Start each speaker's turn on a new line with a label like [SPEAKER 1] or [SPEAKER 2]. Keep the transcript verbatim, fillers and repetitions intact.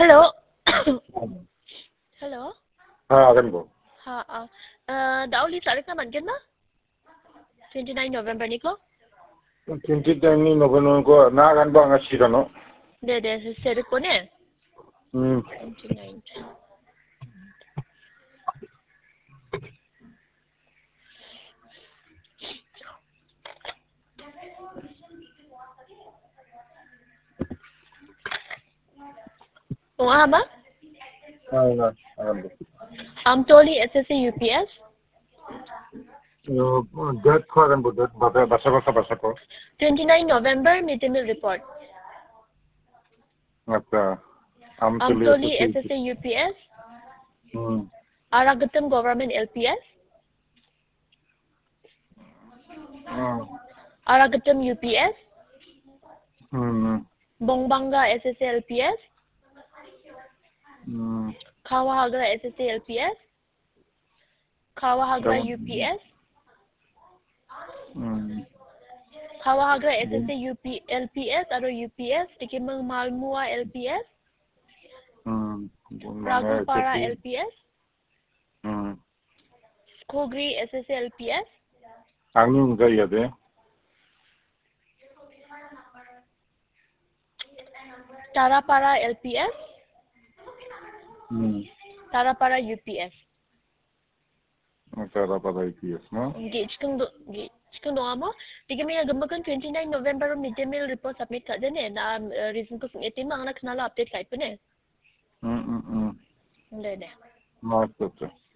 [SPEAKER 1] Hello. Hello.
[SPEAKER 2] हाँ अगन बो
[SPEAKER 1] हाँ आ दाउली तारीख ना मन ना twenty-nine November निको
[SPEAKER 2] twenty-nine November को ना अगन बो अंगा सीरनो
[SPEAKER 1] दे दे सेरे को ने
[SPEAKER 2] हम्म
[SPEAKER 1] twenty-nine वहाँ बा
[SPEAKER 2] हाँ हाँ अगन बो
[SPEAKER 1] Amtoli S S C U P S
[SPEAKER 2] यो डेट को अगन बो डेट बाबा बसा बसा बसा को
[SPEAKER 1] twenty-nine November mid-day meal report
[SPEAKER 2] अच्छा
[SPEAKER 1] Amtoli S S C U P S
[SPEAKER 2] हम्म
[SPEAKER 1] Aragatam Government L P S
[SPEAKER 2] हम्म
[SPEAKER 1] Aragatam U P S
[SPEAKER 2] हम्म
[SPEAKER 1] Bongbanga S S C L P S
[SPEAKER 2] हम्म
[SPEAKER 1] Kawahaga S S C L P S Kawahaga U P S
[SPEAKER 2] हम्म
[SPEAKER 1] Kawahaga S S C U P L P S atau U P S Tikimang Malmua L P S
[SPEAKER 2] हम्म
[SPEAKER 1] Ragupara L P S
[SPEAKER 2] हम्म
[SPEAKER 1] Skogri S S C L P S
[SPEAKER 2] आंनि उनगायै दे
[SPEAKER 1] Tarapara L P S
[SPEAKER 2] hmm
[SPEAKER 1] Tarapara U P S
[SPEAKER 2] cara pada I P S no
[SPEAKER 1] Gate cikung do gate cikung do amo tiga may agamakan twenty-nine November midday meal report submit ka din eh na uh, reason ko kung itim ang nakanala update kahit pa ne
[SPEAKER 2] hmm hmm hmm
[SPEAKER 1] hindi ne
[SPEAKER 2] master